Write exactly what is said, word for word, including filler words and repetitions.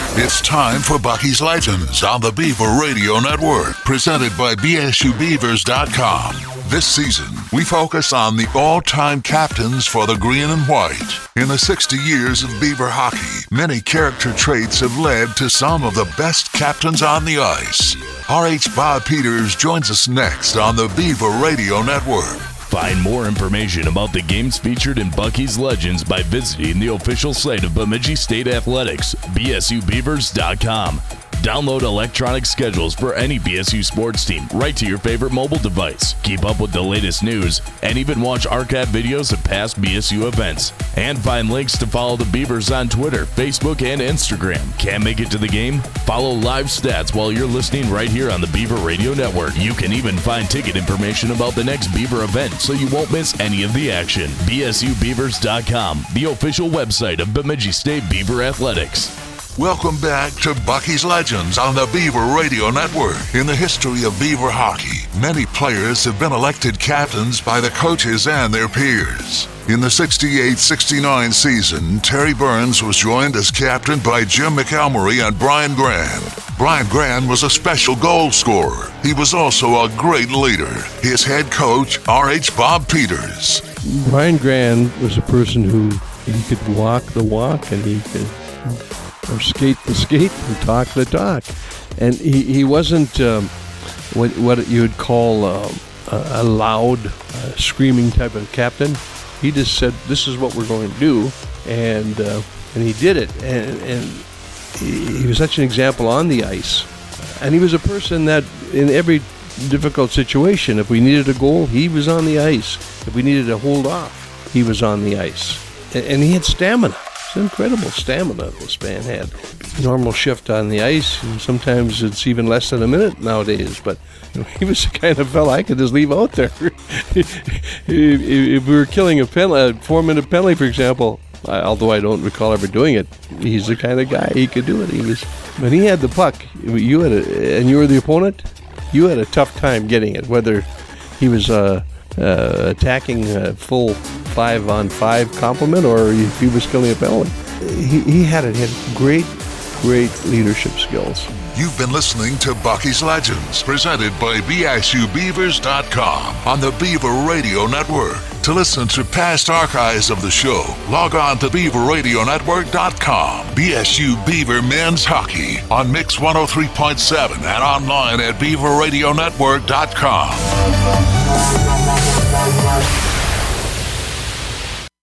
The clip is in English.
It's time for Bucky's Legends on the Beaver Radio Network, presented by B S U Beavers dot com. This season, we focus on the all-time captains for the green and white. In the sixty years of Beaver hockey, many character traits have led to some of the best captains on the ice. R H Bob Peters joins us next on the Beaver Radio Network. Find more information about the games featured in Bucky's Legends by visiting the official site of Bemidji State Athletics, B S U Beavers dot com. Download electronic schedules for any B S U sports team right to your favorite mobile device. Keep up with the latest news and even watch archive videos of past B S U events. And find links to follow the Beavers on Twitter, Facebook, and Instagram. Can't make it to the game? Follow live stats while you're listening right here on the Beaver Radio Network. You can even find ticket information about the next Beaver event so you won't miss any of the action. B S U Beavers dot com, the official website of Bemidji State Beaver Athletics. Welcome back to Bucky's Legends on the Beaver Radio Network. In the history of Beaver hockey, many players have been elected captains by the coaches and their peers. In the sixty-eight sixty-nine season, Terry Burns was joined as captain by Jim McElmurray and Brian Grand. Brian Grand was a special goal scorer. He was also a great leader. His head coach, R H Bob Peters. Brian Grand was a person who he could walk the walk and he could... or skate the skate and talk the talk. And he, he wasn't um, what, what you would call um, a, a loud, uh, screaming type of captain. He just said, this is what we're going to do, and uh, and he did it. And, and he, he was such an example on the ice. And he was a person that in every difficult situation, if we needed a goal, he was on the ice. If we needed to hold off, he was on the ice. And, and he had stamina. It's incredible stamina this man had. Normal shift on the ice, and sometimes it's even less than a minute nowadays, but you know, he was the kind of fella I could just leave out there. If we were killing a, penalty, a four-minute penalty, for example, I, although I don't recall ever doing it, he's the kind of guy, he could do it. He was, when he had the puck, you had a, and you were the opponent, you had a tough time getting it, whether he was uh, uh, attacking a full five-on-five complement or if he was killing a penalty. He, he had it. He had great, great leadership skills. You've been listening to Bucky's Legends, presented by B S U Beavers dot com on the Beaver Radio Network. To listen to past archives of the show, log on to Beaver Radio Network dot com. B S U Beaver Men's Hockey on Mix one oh three point seven and online at Beaver Radio Network dot com.